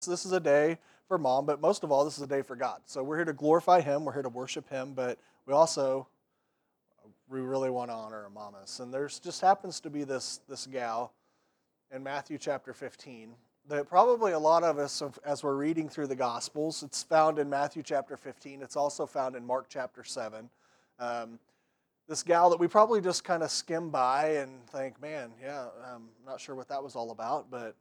This is a day for mom, but most of all, this is a day for God. So we're here to glorify Him. We're here to worship Him, but we really want to honor our mamas. And there's just happens to be this gal in Matthew chapter 15 that probably a lot of us, as we're reading through the Gospels, it's found in Matthew chapter 15. It's also found in Mark chapter 7. Um, this gal that we probably just kind of skim by and think, man, yeah, I'm not sure what that was all about, but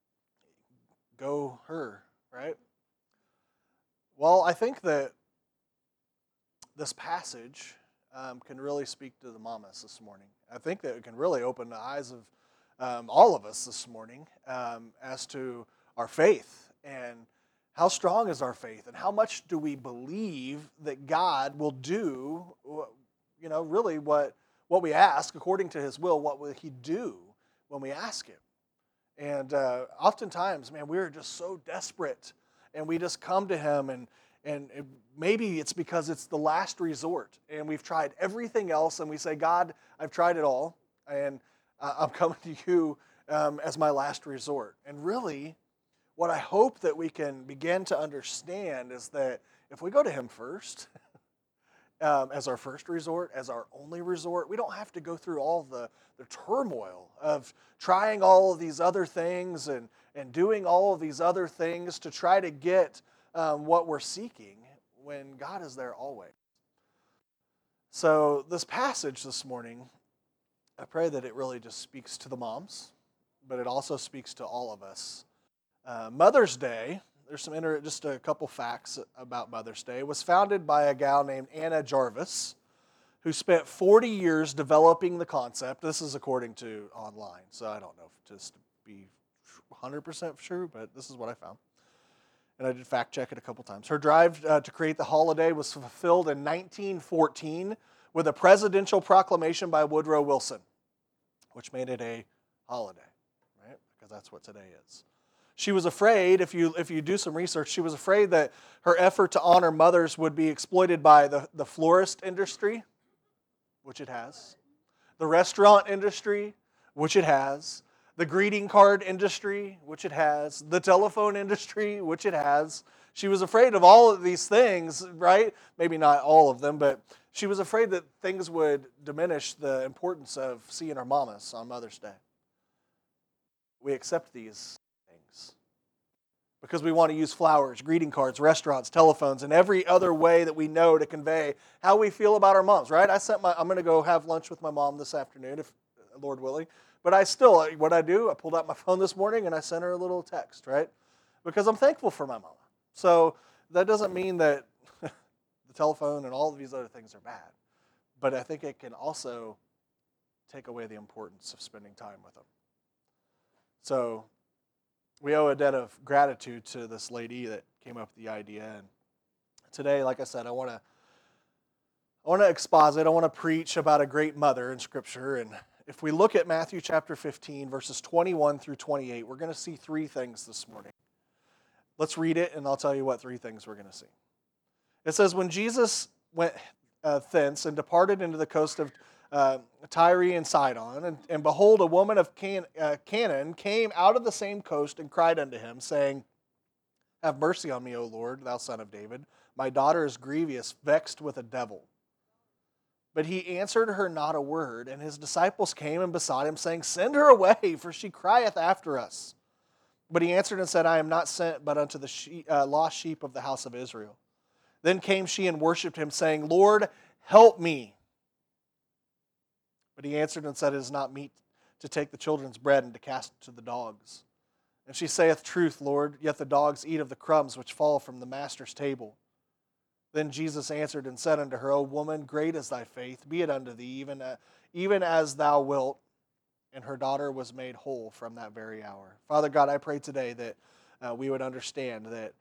go her, right? Well, I think that this passage can really speak to the mamas this morning. I think that it can really open the eyes of all of us this morning as to our faith and how strong is our faith and how much do we believe that God will do, really what we ask according to His will. What will He do when we ask Him? And oftentimes, man, we're just so desperate, and we just come to Him, and maybe it's because it's the last resort, and we've tried everything else, and we say, God, I've tried it all, and I'm coming to You as my last resort. And really, what I hope that we can begin to understand is that if we go to Him first, as our first resort, as our only resort. We don't have to go through all the turmoil of trying all of these other things and doing all of these other things to try to get what we're seeking when God is there always. So this passage this morning, I pray that it really just speaks to the moms, but it also speaks to all of us. Mother's Day, there's just a couple facts about Mother's Day. It was founded by a gal named Anna Jarvis, who spent 40 years developing the concept. This is according to online, so I don't know if just to be 100% sure, but this is what I found. And I did fact check it a couple times. Her drive to create the holiday was fulfilled in 1914 with a presidential proclamation by Woodrow Wilson, which made it a holiday, right? Because that's what today is. She was afraid, if you do some research, she was afraid that her effort to honor mothers would be exploited by the florist industry, which it has, the restaurant industry, which it has, the greeting card industry, which it has, the telephone industry, which it has. She was afraid of all of these things, right? Maybe not all of them, but she was afraid that things would diminish the importance of seeing our mamas on Mother's Day. We accept these things because we want to use flowers, greeting cards, restaurants, telephones, and every other way that we know to convey how we feel about our moms, right? I'm going to go have lunch with my mom this afternoon, if Lord willing. But what I do, I pulled out my phone this morning and I sent her a little text, right? Because I'm thankful for my mama. So that doesn't mean that the telephone and all of these other things are bad. But I think it can also take away the importance of spending time with them. So we owe a debt of gratitude to this lady that came up with the idea. And today, like I said, I want to exposit. I want to preach about a great mother in Scripture. And if we look at Matthew chapter 15, verses 21 through 28, we're going to see three things this morning. Let's read it, and I'll tell you what three things we're going to see. It says, when Jesus went thence and departed into the coast of Tyre and Sidon, and behold, a woman of Canaan came out of the same coast and cried unto him, saying, have mercy on me, O Lord, thou son of David. My daughter is grievous, vexed with a devil. But he answered her not a word, and his disciples came and besought him, saying, send her away, for she crieth after us. But he answered and said, I am not sent but unto the lost sheep of the house of Israel. Then came she and worshipped him, saying, Lord, help me. But he answered and said, it is not meet to take the children's bread and to cast it to the dogs. And she saith, truth, Lord, yet the dogs eat of the crumbs which fall from the master's table. Then Jesus answered and said unto her, O woman, great is thy faith, be it unto thee, even as thou wilt. And her daughter was made whole from that very hour. Father God, I pray today that we would understand that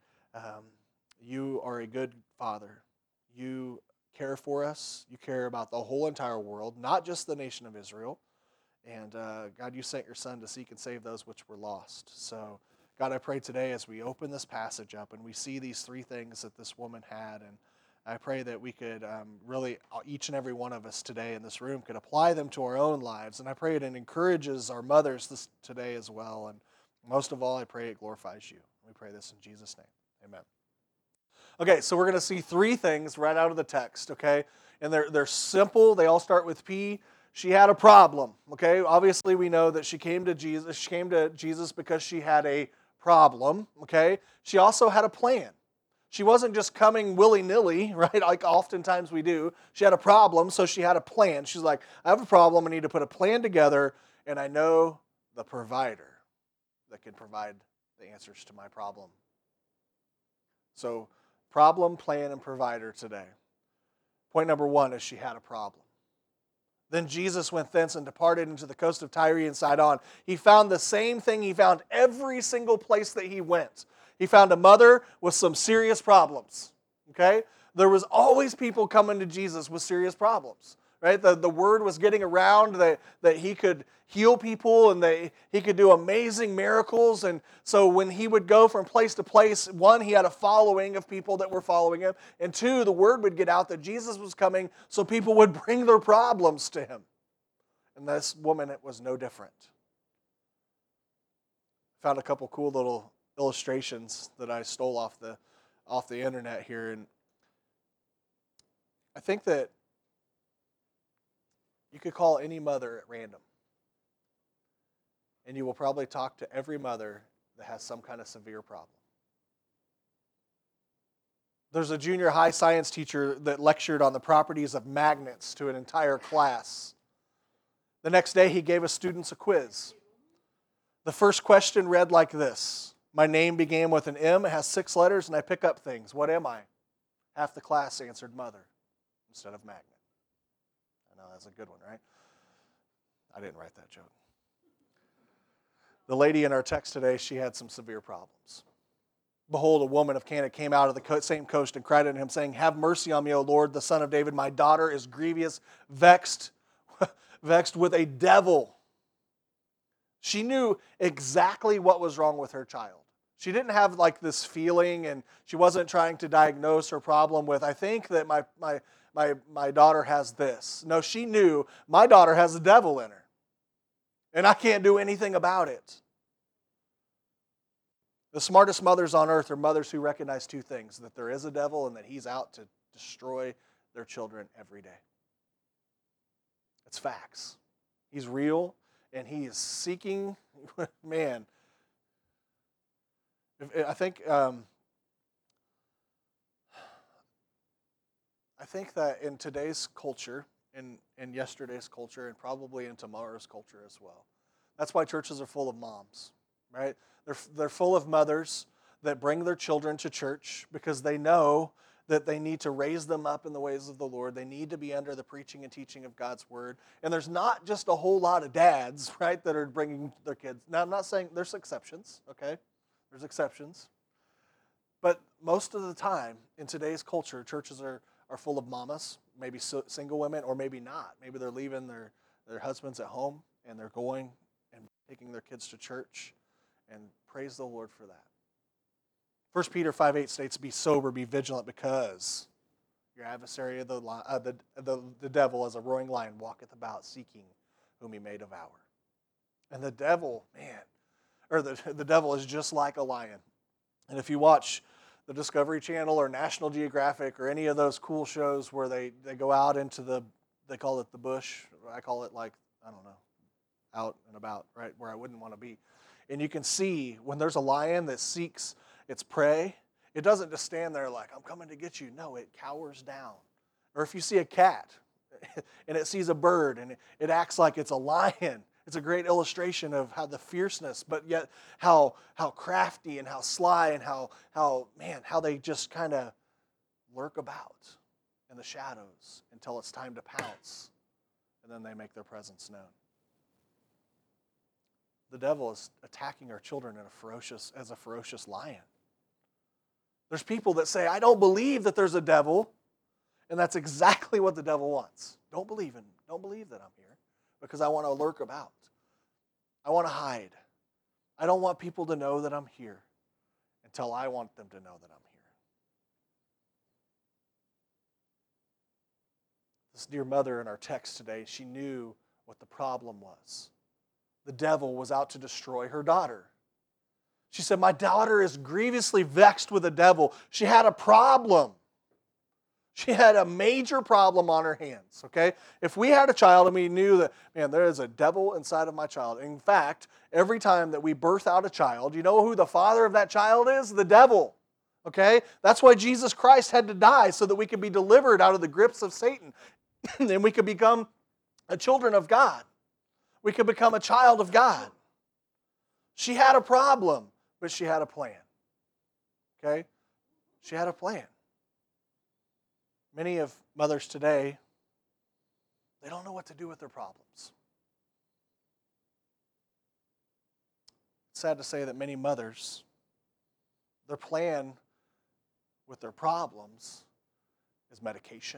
you are a good Father. You care for us. You care about the whole entire world, not just the nation of Israel. And God, you sent your Son to seek and save those which were lost. So God, I pray today as we open this passage up and we see these three things that this woman had, and I pray that we could really, each and every one of us today in this room could apply them to our own lives. And I pray it encourages our mothers today as well. And most of all, I pray it glorifies you. We We pray this in Jesus' name. Amen. Okay, so we're going to see three things right out of the text, okay? And they're simple. They all start with P. She had a problem, okay? Obviously, we know that she came to Jesus. She came to Jesus because she had a problem, okay? She also had a plan. She wasn't just coming willy-nilly, right, like oftentimes we do. She had a problem, so she had a plan. She's like, I have a problem. I need to put a plan together, and I know the provider that can provide the answers to my problem. So, problem, plan, and provider today. Point number one is she had a problem. Then Jesus went thence and departed into the coast of Tyre and Sidon. He found the same thing he found every single place that he went. He found a mother with some serious problems. Okay? There was always people coming to Jesus with serious problems. Right? The word was getting around that he could heal people and that he could do amazing miracles. And so when he would go from place to place, one, he had a following of people that were following him. And two, the word would get out that Jesus was coming so people would bring their problems to him. And this woman, it was no different. Found a couple cool little illustrations that I stole off the internet here. And I think that you could call any mother at random, and you will probably talk to every mother that has some kind of severe problem. There's a junior high science teacher that lectured on the properties of magnets to an entire class. The next day, he gave his students a quiz. The first question read like this. My name began with an M, it has 6 letters, and I pick up things. What am I? Half the class answered mother instead of magnet. I know, that's a good one, right? I didn't write that joke. The lady in our text today, she had some severe problems. Behold, a woman of Canaan came out of the same coast and cried unto him, saying, Have mercy on me, O Lord, the Son of David. My daughter is grievous, vexed with a devil. She knew exactly what was wrong with her child. She didn't have like this feeling, and she wasn't trying to diagnose her problem with, I think that my daughter has this. No, she knew my daughter has a devil in her, and I can't do anything about it. The smartest mothers on earth are mothers who recognize two things, that there is a devil and that he's out to destroy their children every day. It's facts. He's real, and he is seeking, man. I think that in today's culture, in yesterday's culture, and probably in tomorrow's culture as well, that's why churches are full of moms, right? They're full of mothers that bring their children to church because they know that they need to raise them up in the ways of the Lord. They need to be under the preaching and teaching of God's word. And there's not just a whole lot of dads, right, that are bringing their kids. Now, I'm not saying there's exceptions, okay? There's exceptions. But most of the time in today's culture, churches are full of mamas, maybe single women, or maybe not. Maybe they're leaving their husbands at home and they're going and taking their kids to church. And praise the Lord for that. 1 Peter 5:8 states, Be sober, be vigilant, because your adversary, the devil, as a roaring lion, walketh about, seeking whom he may devour. And the devil, the devil is just like a lion. And if you watch the Discovery Channel or National Geographic or any of those cool shows where they go out into they call it the bush, I call it out and about, right, where I wouldn't want to be. And you can see when there's a lion that seeks its prey, it doesn't just stand there like, I'm coming to get you. No, it cowers down. Or if you see a cat and it sees a bird and it acts like it's a lion, it's a great illustration of how the fierceness, but yet how crafty and how sly and how they just kind of lurk about in the shadows until it's time to pounce, and then they make their presence known. The devil is attacking our children as a ferocious lion. There's people that say, I don't believe that there's a devil, and that's exactly what the devil wants. Don't believe that I'm here because I want to lurk about. I want to hide. I don't want people to know that I'm here until I want them to know that I'm here. This dear mother in our text today, she knew what the problem was. The devil was out to destroy her daughter. She said, my daughter is grievously vexed with the devil. She had a problem. She had a major problem on her hands, okay? If we had a child and we knew that, man, there is a devil inside of my child. In fact, every time that we birth out a child, you know who the father of that child is? The devil, okay? That's why Jesus Christ had to die, so that we could be delivered out of the grips of Satan. And we could become a children of God. We could become a child of God. She had a problem, but she had a plan, okay? She had a plan. Many of mothers today, they don't know what to do with their problems. It's sad to say that many mothers, their plan with their problems is medication,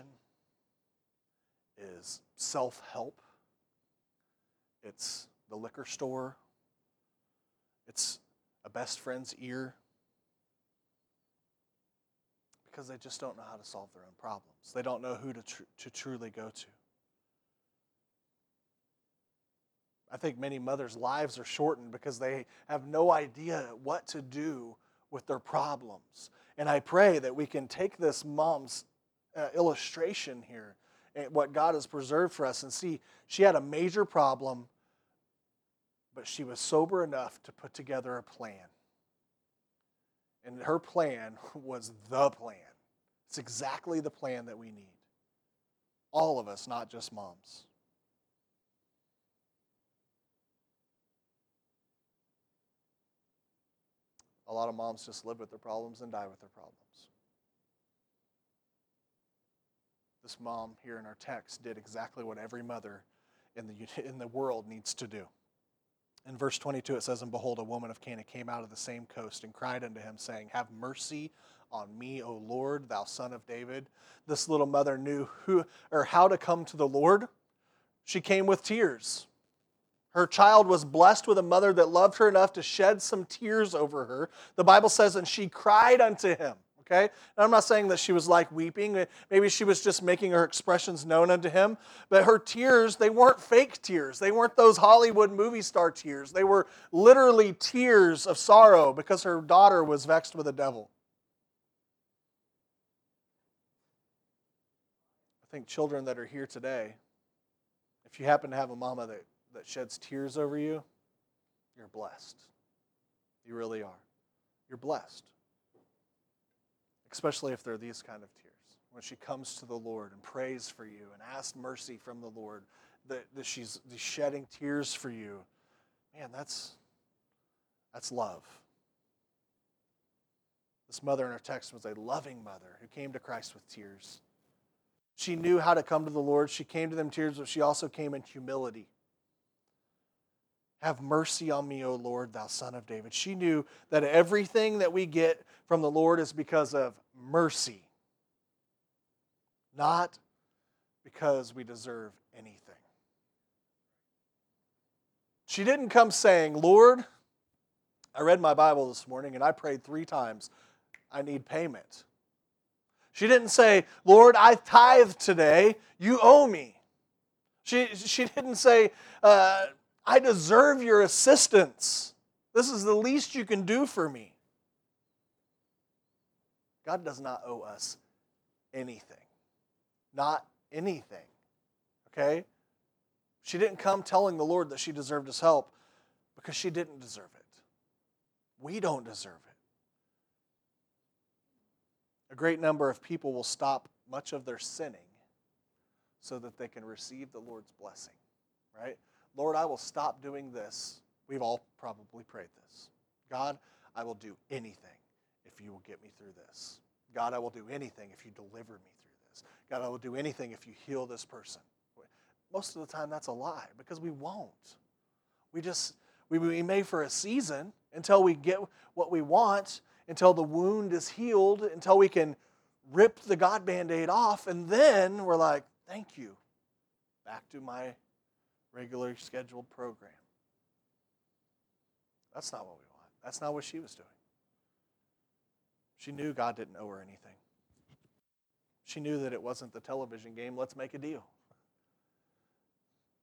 is self-help, it's the liquor store, it's a best friend's ear, because they just don't know how to solve their own problems. They don't know who to truly go to. I think many mothers' lives are shortened because they have no idea what to do with their problems. And I pray that we can take this mom's illustration here, and what God has preserved for us, and see she had a major problem, but she was sober enough to put together a plan. And her plan was the plan. It's exactly the plan that we need. All of us, not just moms. A lot of moms just live with their problems and die with their problems. This mom here in our text did exactly what every mother in the world needs to do. In verse 22 it says, and behold, a woman of Canaan came out of the same coast and cried unto him, saying, have mercy on me, O Lord, thou son of David. This little mother knew how to come to the Lord. She came with tears. Her child was blessed with a mother that loved her enough to shed some tears over her. The Bible says, and she cried unto him. Okay? And I'm not saying that she was like weeping. Maybe she was just making her expressions known unto him. But her tears, they weren't fake tears. They weren't those Hollywood movie star tears. They were literally tears of sorrow because her daughter was vexed with the devil. I think children that are here today, if you happen to have a mama that sheds tears over you, you're blessed. You really are. You're blessed. Especially if they're these kind of tears. When she comes to the Lord and prays for you and asks mercy from the Lord, that she's shedding tears for you. Man, that's love. This mother in our text was a loving mother who came to Christ with tears. She knew how to come to the Lord. She came to them in tears, but she also came in humility. Have mercy on me, O Lord, thou son of David. She knew that everything that we get from the Lord is because of mercy, not because we deserve anything. She didn't come saying, Lord, I read my Bible this morning and I prayed 3 times. I need payment. She didn't say, Lord, I tithed today. You owe me. She didn't say, I deserve your assistance. This is the least you can do for me. God does not owe us anything. Not anything. Okay? She didn't come telling the Lord that she deserved his help because she didn't deserve it. We don't deserve it. A great number of people will stop much of their sinning so that they can receive the Lord's blessing. Right? Lord, I will stop doing this. We've all probably prayed this. God, I will do anything if you will get me through this. God, I will do anything if you deliver me through this. God, I will do anything if you heal this person. Most of the time that's a lie because we won't. We may for a season until we get what we want, until the wound is healed, until we can rip the God Band-Aid off, and then we're like, thank you. Back to my regularly scheduled program. That's not what we want. That's not what she was doing. She knew God didn't owe her anything. She knew that it wasn't the television game, let's make a deal.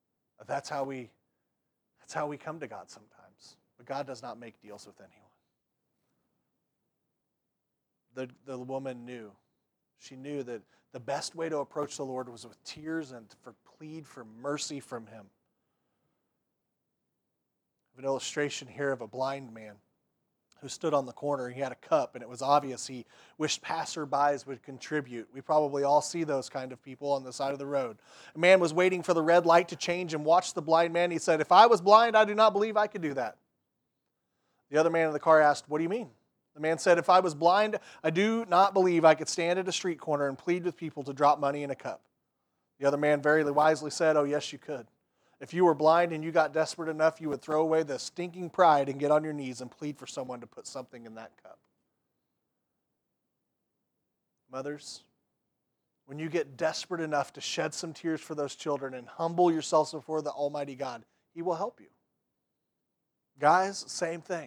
That's how we come to God sometimes. But God does not make deals with anyone. The woman knew. She knew that the best way to approach the Lord was with tears and for plead for mercy from Him. I have an illustration here of a blind man who stood on the corner. He had a cup, and it was obvious he wished passerbys would contribute. We probably all see those kind of people on the side of the road. A man was waiting for the red light to change and watched the blind man. He said, "If I was blind, I do not believe I could do that." The other man in the car asked, "What do you mean?" The man said, "If I was blind, I do not believe I could stand at a street corner and plead with people to drop money in a cup." The other man very wisely said, "Oh, yes, you could. If you were blind and you got desperate enough, you would throw away the stinking pride and get on your knees and plead for someone to put something in that cup." Mothers, when you get desperate enough to shed some tears for those children and humble yourselves before the Almighty God, He will help you. Guys, same thing.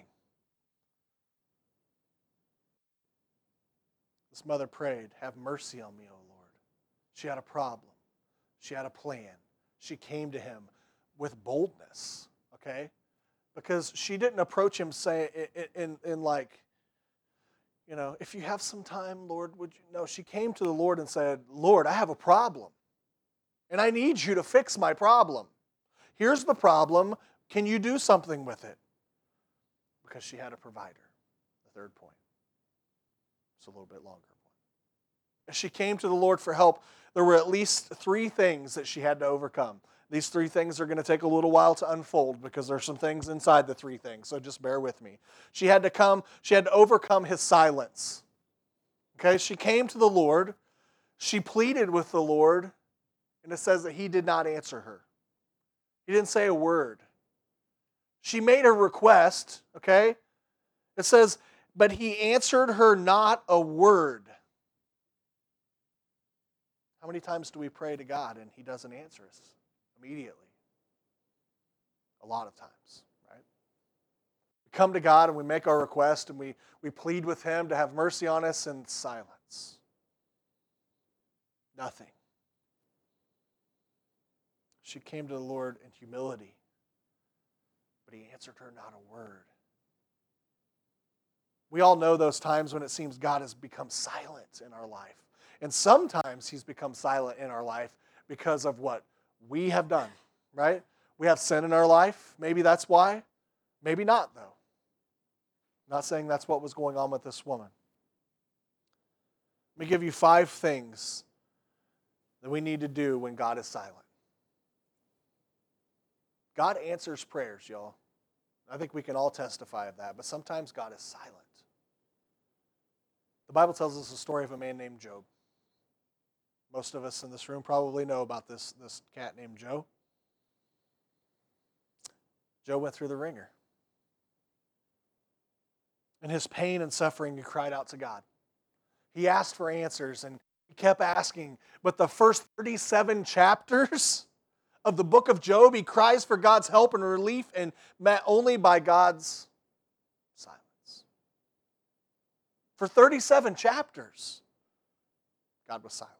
This mother prayed, "Have mercy on me, O Lord." She had a problem. She had a plan. She came to Him with boldness, okay? Because she didn't approach Him in like, "If you have some time, Lord, would you?" No, she came to the Lord and said, "Lord, I have a problem, and I need you to fix my problem. Here's the problem. Can you do something with it?" Because she had a provider. The third point. It's a little bit longer. As she came to the Lord for help, there were at least 3 things that she had to overcome. These 3 things are going to take a little while to unfold because there's some things inside the 3 things, so just bear with me. She had to overcome His silence. Okay, she came to the Lord, she pleaded with the Lord, and it says that He did not answer her. He didn't say a word. She made a request, okay? It says, but He answered her not a word. How many times do we pray to God and He doesn't answer us immediately? A lot of times, right? We come to God and we make our request and we plead with Him to have mercy on us, and silence. Nothing. She came to the Lord in humility, but He answered her not a word. We all know those times when it seems God has become silent in our life. And sometimes He's become silent in our life because of what we have done, right? We have sin in our life. Maybe that's why. Maybe not, though. I'm not saying that's what was going on with this woman. Let me give you 5 things that we need to do when God is silent. God answers prayers, y'all. I think we can all testify of that, but sometimes God is silent. The Bible tells us the story of a man named Job. Most of us in this room probably know about this cat named Job. Job went through the ringer. In his pain and suffering, he cried out to God. He asked for answers, and he kept asking. But the first 37 chapters of the book of Job, he cries for God's help and relief, and met only by God's silence. For 37 chapters, God was silent.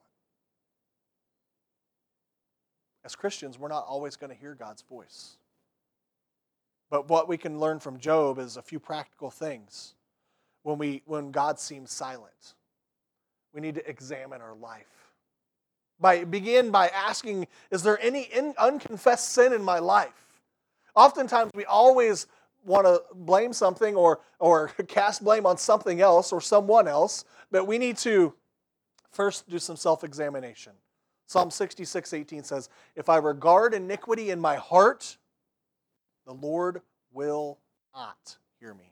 As Christians, we're not always going to hear God's voice. But what we can learn from Job is a few practical things. When God seems silent, we need to examine our life. Begin by asking, is there any unconfessed sin in my life? Oftentimes we always want to blame something or cast blame on something else or someone else, but we need to first do some self-examination. Psalm 66:18 says, "If I regard iniquity in my heart, the Lord will not hear me."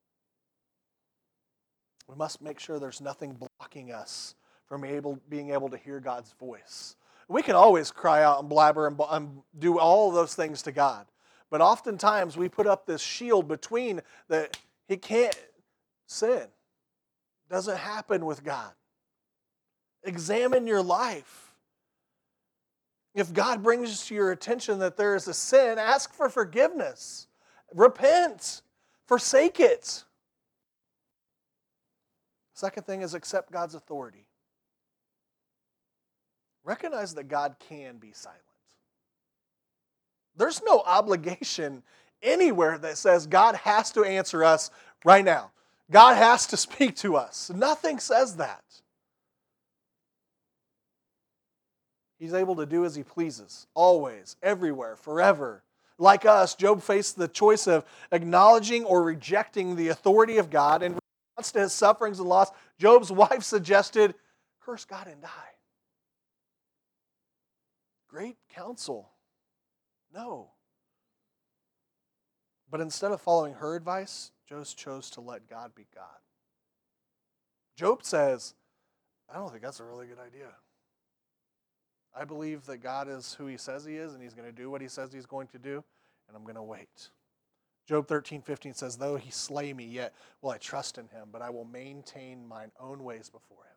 We must make sure there's nothing blocking us from being able to hear God's voice. We can always cry out and blabber and do all of those things to God. But oftentimes we put up this shield between that He can't sin. It doesn't happen with God. Examine your life. If God brings to your attention that there is a sin, ask for forgiveness. Repent. Forsake it. Second thing is accept God's authority. Recognize that God can be silent. There's no obligation anywhere that says God has to answer us right now. God has to speak to us. Nothing says that. He's able to do as he pleases, always, everywhere, forever. Like us, Job faced the choice of acknowledging or rejecting the authority of God. In response to his sufferings and loss, Job's wife suggested, curse God and die. Great counsel. No. But instead of following her advice, Job chose to let God be God. Job says, I don't think that's a really good idea. I believe that God is who he says he is, and he's going to do what he says he's going to do, and I'm going to wait. Job 13:15 says, though he slay me, yet will I trust in him, but I will maintain mine own ways before him.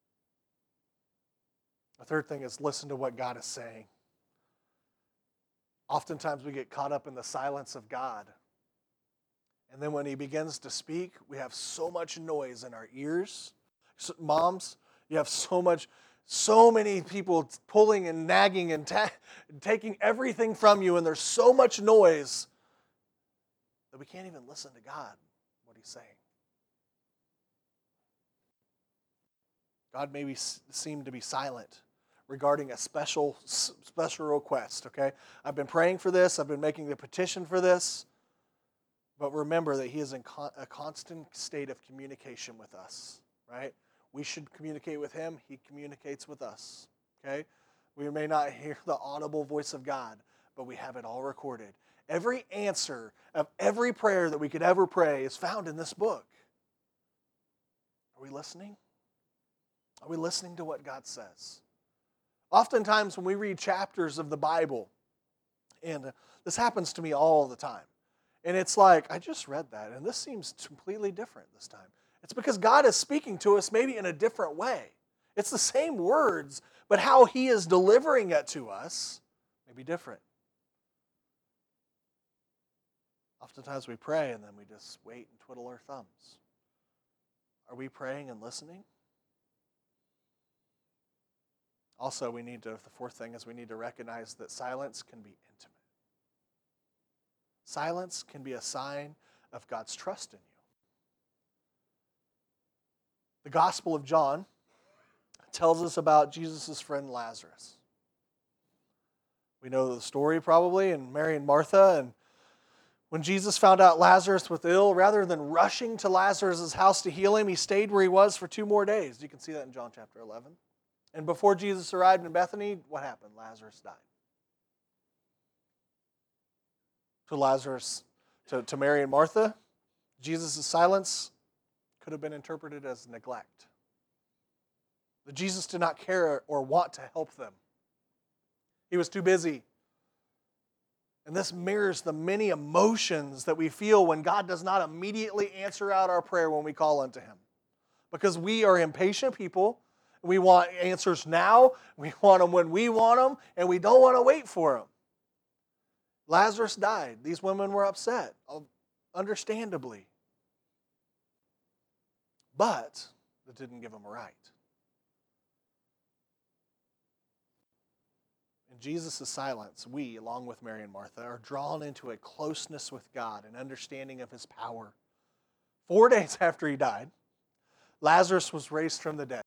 The third thing is listen to what God is saying. Oftentimes we get caught up in the silence of God. And then when he begins to speak, we have so much noise in our ears. Moms, you have so many people pulling and nagging and taking everything from you, and there's so much noise that we can't even listen to God, what he's saying. God maybe seemed to be silent regarding a special request, okay? I've been praying for this. I've been making the petition for this. But remember that he is in a constant state of communication with us, right? We should communicate with him. He communicates with us, okay? We may not hear the audible voice of God, but we have it all recorded. Every answer of every prayer that we could ever pray is found in this book. Are we listening? Are we listening to what God says? Oftentimes when we read chapters of the Bible, and this happens to me all the time, and it's like, I just read that, and this seems completely different this time. It's because God is speaking to us maybe in a different way. It's the same words, but how he is delivering it to us may be different. Oftentimes we pray, and then we just wait and twiddle our thumbs. Are we praying and listening? Also, the fourth thing is we need to recognize that silence can be intimate. Silence can be a sign of God's trust in you. The Gospel of John tells us about Jesus' friend Lazarus. We know the story probably, and Mary and Martha, and when Jesus found out Lazarus was ill, rather than rushing to Lazarus' house to heal him, he stayed where he was for 2 more days. You can see that in John chapter 11. And before Jesus arrived in Bethany, what happened? Lazarus died. To Mary and Martha, Jesus' silence could have been interpreted as neglect. That Jesus did not care or want to help them. He was too busy. And this mirrors the many emotions that we feel when God does not immediately answer out our prayer when we call unto him. Because we are impatient people. We want answers now. We want them when we want them. And we don't want to wait for them. Lazarus died. These women were upset, understandably. But it didn't give them a right. In Jesus' silence, we, along with Mary and Martha, are drawn into a closeness with God, an understanding of his power. 4 days after he died, Lazarus was raised from the dead,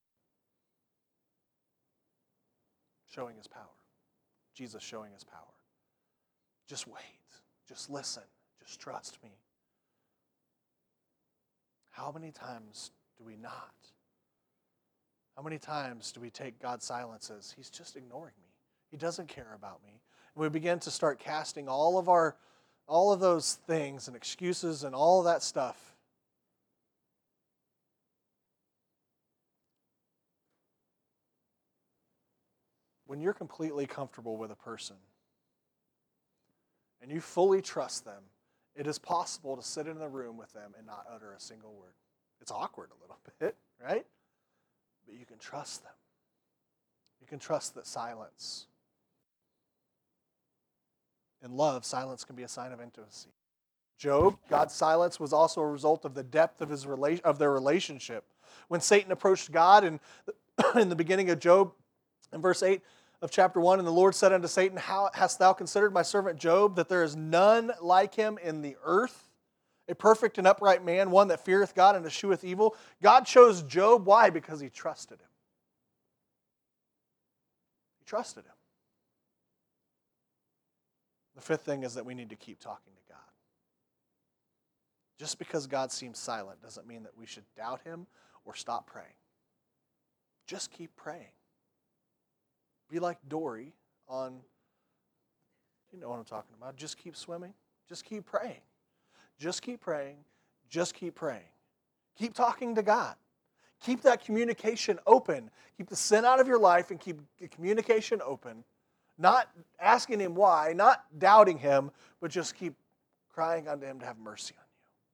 showing his power. Jesus showing his power. Just wait. Just listen. Just trust me. How many times do we not? How many times do we take God's silence as he's just ignoring me? He doesn't care about me. And we begin to start casting all of those things and excuses and all of that stuff. When you're completely comfortable with a person and you fully trust them, it is possible to sit in the room with them and not utter a single word. It's awkward a little bit, right? But you can trust them. You can trust that silence. In love, silence can be a sign of intimacy. Job, God's silence was also a result of the depth of their relationship. When Satan approached God in the beginning of Job, in verse 8 of chapter 1, and the Lord said unto Satan, how hast thou considered my servant Job, that there is none like him in the earth, a perfect and upright man, one that feareth God and escheweth evil. God chose Job. Why? Because he trusted him. He trusted him. The fifth thing is that we need to keep talking to God. Just because God seems silent doesn't mean that we should doubt him or stop praying. Just keep praying. Be like Dory on, you know what I'm talking about. Just keep swimming. Just keep praying. Just keep praying. Just keep praying. Keep talking to God. Keep that communication open. Keep the sin out of your life and keep the communication open. Not asking him why, not doubting him, but just keep crying unto him to have mercy on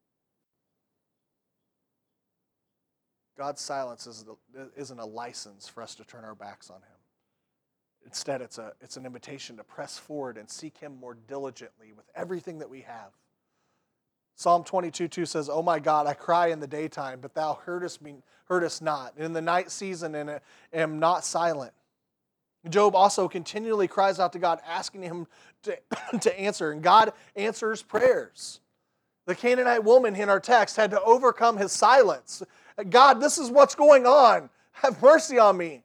you. God's silence isn't a license for us to turn our backs on him. Instead, it's an invitation to press forward and seek him more diligently with everything that we have. Psalm 22:2 says, "O my God, I cry in the daytime, but thou heardest not. And in the night season, and am not silent." Job also continually cries out to God, asking him to answer. And God answers prayers. The Canaanite woman in our text had to overcome his silence. God, this is what's going on. Have mercy on me.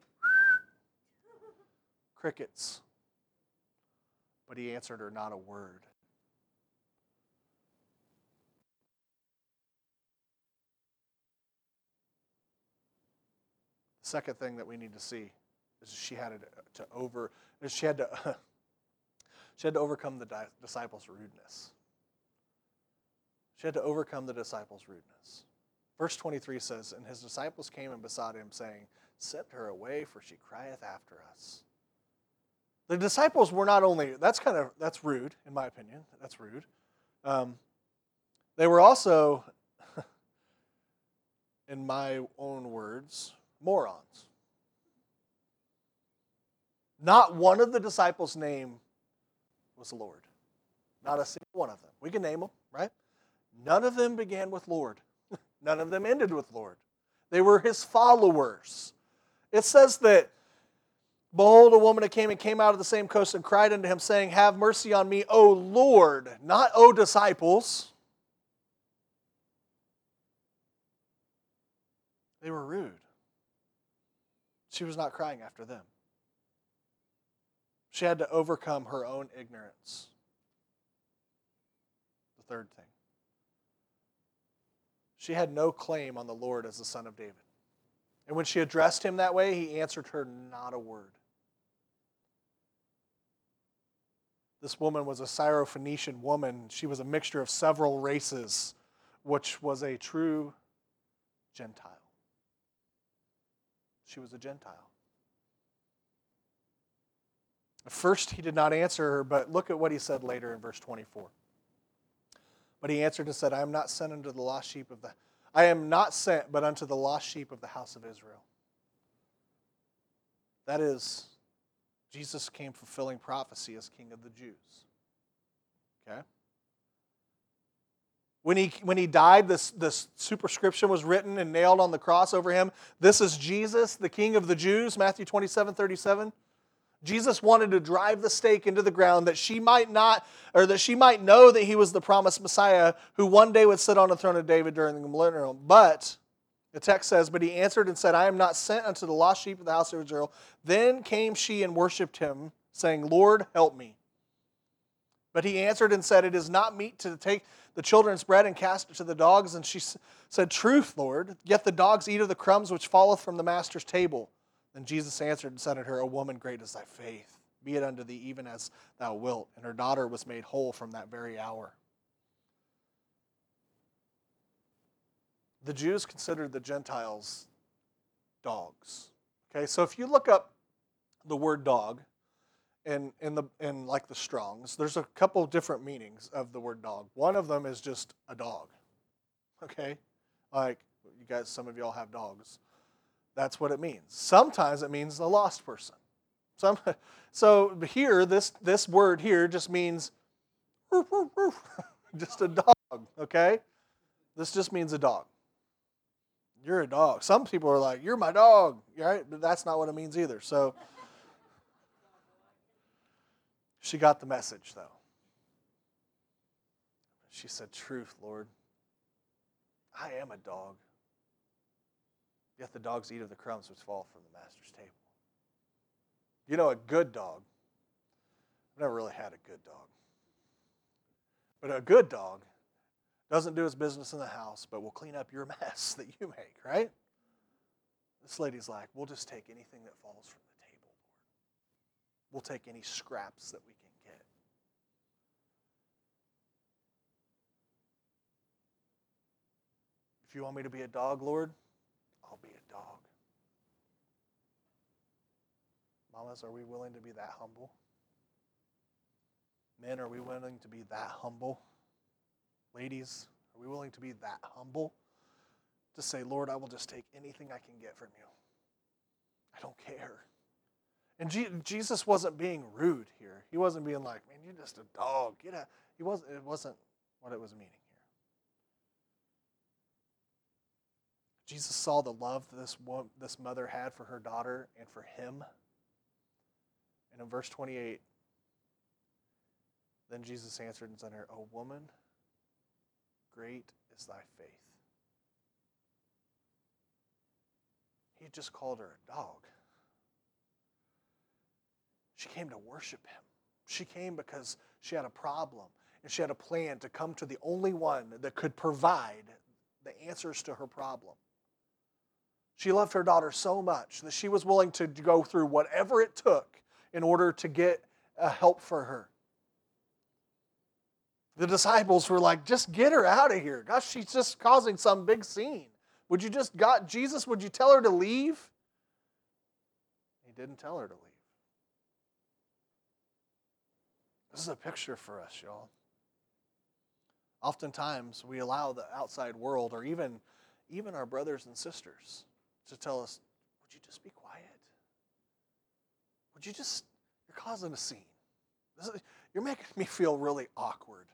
Crickets. But he answered her not a word. The second thing that we need to see is she had to overcome the disciples' rudeness. She had to overcome the disciples' rudeness. Verse 23 says, "And his disciples came and besought him, saying, Send her away, for she crieth after us." The disciples were not only, that's rude, in my opinion. That's rude. They were also, in my own words, morons. Not one of the disciples' name was Lord. Not a single one of them. We can name them, right? None of them began with Lord. None of them ended with Lord. They were his followers. It says that, "Behold, a woman that came out of the same coast and cried unto him, saying, Have mercy on me, O Lord," not O disciples. They were rude. She was not crying after them. She had to overcome her own ignorance. The third thing. She had no claim on the Lord as the Son of David. And when she addressed him that way, he answered her not a word. This woman was a Syrophoenician woman. She was a mixture of several races, which was a true Gentile. She was a Gentile. At first, he did not answer her, but look at what he said later in verse 24. But he answered and said, I am not sent, but unto the lost sheep of the house of Israel. That is, Jesus came fulfilling prophecy as King of the Jews. Okay? When he died, this superscription was written and nailed on the cross over him. This is Jesus, the King of the Jews, Matthew 27:37. Jesus wanted to drive the stake into the ground that she might know that he was the promised Messiah who one day would sit on the throne of David during the millennium. But the text says, but he answered and said, I am not sent unto the lost sheep of the house of Israel. Then came she and worshipped him, saying, Lord, help me. But he answered and said, it is not meet to take the children's bread and cast it to the dogs. And she said, truth, Lord, yet the dogs eat of the crumbs which falleth from the master's table. Then Jesus answered and said unto her, O woman, great is thy faith. Be it unto thee even as thou wilt. And her daughter was made whole from that very hour. The Jews considered the Gentiles dogs. Okay, so if you look up the word dog in like the Strongs, there's a couple different meanings of the word dog. One of them is just a dog. Okay? Like you guys, some of y'all have dogs. That's what it means. Sometimes it means a lost person. So here, this word here just means woof, woof, woof. Just a dog, okay? This just means a dog. You're a dog. Some people are like, you're my dog, right? But that's not what it means either. So she got the message, though. She said, truth, Lord. I am a dog. Yet the dogs eat of the crumbs which fall from the master's table. You know, a good dog, I've never really had a good dog, but a good dog doesn't do its business in the house, but will clean up your mess that you make, right? This lady's like, we'll just take anything that falls from the table, Lord. We'll take any scraps that we can get. If you want me to be a dog, Lord, I'll be a dog. Mamas, are we willing to be that humble? Men, are we willing to be that humble? Ladies, are we willing to be that humble? To say, Lord, I will just take anything I can get from you. I don't care. And Jesus wasn't being rude here. He wasn't being like, man, you're just a dog. Get out. It wasn't what it was meaning here. Jesus saw the love this mother had for her daughter and for him. And in verse 28, then Jesus answered and said to her, O woman, great is thy faith. He just called her a dog. She came to worship him. She came because she had a problem, and she had a plan to come to the only one that could provide the answers to her problem. She loved her daughter so much that she was willing to go through whatever it took in order to get help for her. The disciples were like, just get her out of here. Gosh, she's just causing some big scene. Jesus, would you tell her to leave? He didn't tell her to leave. This is a picture for us, y'all. Oftentimes, we allow the outside world, or even our brothers and sisters, to tell us, would you just be quiet? You're causing a scene. You're making me feel really awkward.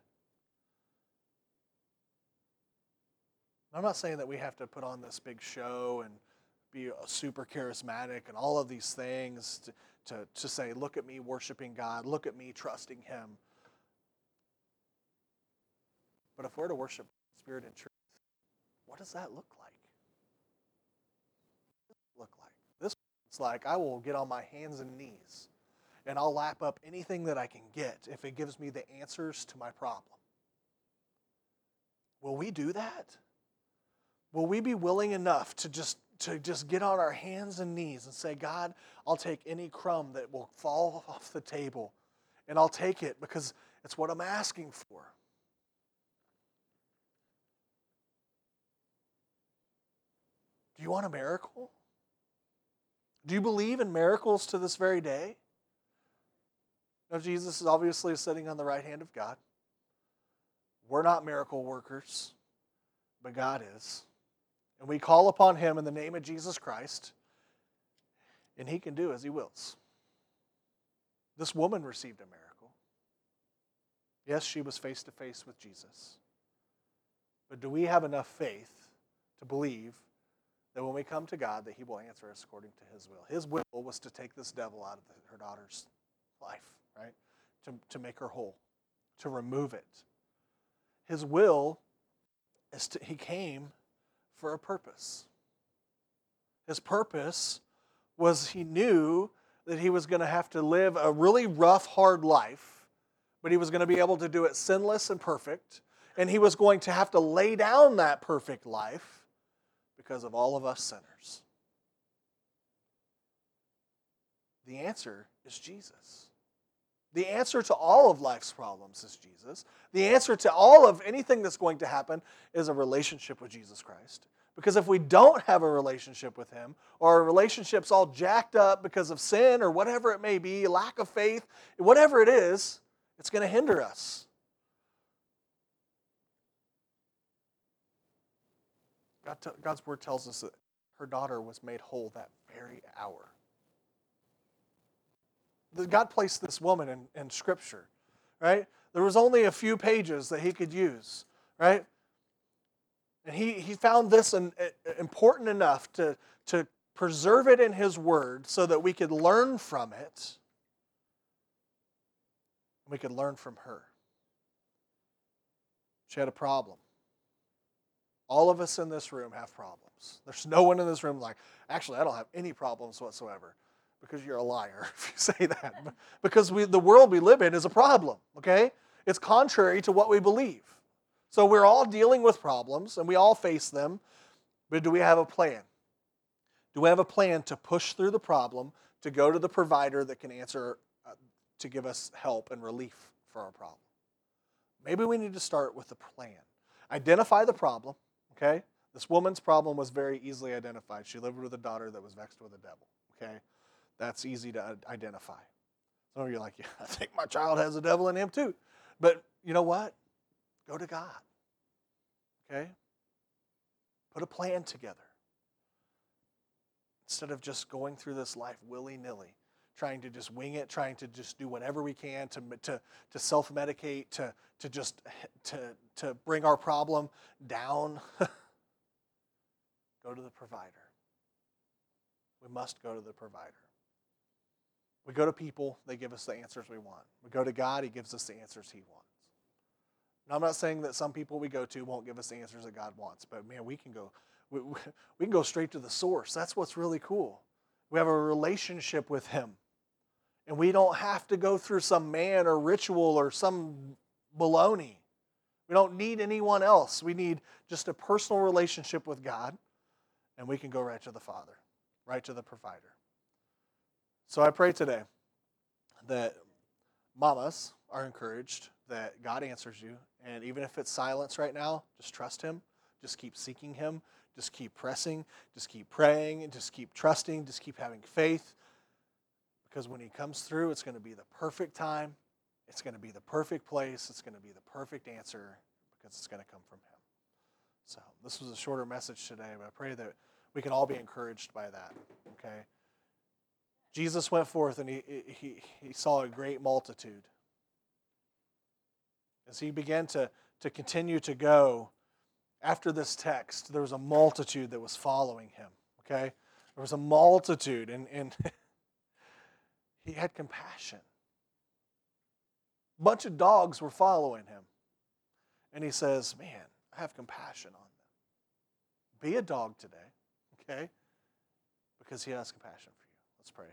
I'm not saying that we have to put on this big show and be super charismatic and all of these things to say, look at me worshiping God, look at me trusting him. But if we're to worship Spirit and truth, what does that look like? It's like I will get on my hands and knees and I'll lap up anything that I can get if it gives me the answers to my problem. Will we do that? Will we be willing enough to just get on our hands and knees and say, God, I'll take any crumb that will fall off the table, and I'll take it because it's what I'm asking for. Do you want a miracle? Do you believe in miracles to this very day? Now, Jesus is obviously sitting on the right hand of God. We're not miracle workers, but God is. And we call upon him in the name of Jesus Christ, and he can do as he wills. This woman received a miracle. Yes, she was face to face with Jesus. But do we have enough faith to believe that when we come to God, that he will answer us according to his will? His will was to take this devil out of her daughter's life, right? To make her whole, to remove it. His will is he came for a purpose. His purpose was he knew that he was going to have to live a really rough, hard life, but he was going to be able to do it sinless and perfect, and he was going to have to lay down that perfect life because of all of us sinners. The answer is Jesus. The answer to all of life's problems is Jesus. The answer to all of anything that's going to happen is a relationship with Jesus Christ. Because if we don't have a relationship with him, or our relationship's all jacked up because of sin or whatever it may be, lack of faith, whatever it is, it's going to hinder us. God's word tells us that her daughter was made whole that very hour. God placed this woman in Scripture, right? There was only a few pages that he could use, right? And he found this important enough to preserve it in his word so that we could learn from it. We could learn from her. She had a problem. All of us in this room have problems. There's no one in this room like, actually, I don't have any problems whatsoever. Because you're a liar if you say that. Because the world we live in is a problem, okay? It's contrary to what we believe. So we're all dealing with problems, and we all face them, but do we have a plan? Do we have a plan to push through the problem, to go to the provider that can answer, to give us help and relief for our problem? Maybe we need to start with a plan. Identify the problem, okay? This woman's problem was very easily identified. She lived with a daughter that was vexed with the devil, okay? That's easy to identify. Some of you are like, yeah, I think my child has a devil in him too. But you know what? Go to God, okay? Put a plan together. Instead of just going through this life willy-nilly, trying to just wing it, trying to just do whatever we can to self-medicate, to bring our problem down. Go to the provider. We must go to the provider. We go to people, they give us the answers we want. We go to God, he gives us the answers he wants. Now, I'm not saying that some people we go to won't give us the answers that God wants, but man, we can go straight to the source. That's what's really cool. We have a relationship with him. And we don't have to go through some man or ritual or some baloney. We don't need anyone else. We need just a personal relationship with God, and we can go right to the Father, right to the provider. So I pray today that mamas are encouraged that God answers you, and even if it's silence right now, just trust him, just keep seeking him, just keep pressing, just keep praying, and just keep trusting, just keep having faith, because when he comes through, it's going to be the perfect time, it's going to be the perfect place, it's going to be the perfect answer, because it's going to come from him. So this was a shorter message today, but I pray that we can all be encouraged by that, okay? Jesus went forth and he saw a great multitude. As he began to continue to go, after this text, there was a multitude that was following him, okay? There was a multitude, and he had compassion. A bunch of dogs were following him. And he says, man, I have compassion on them. Be a dog today, okay? Because he has compassion for you. Let's pray.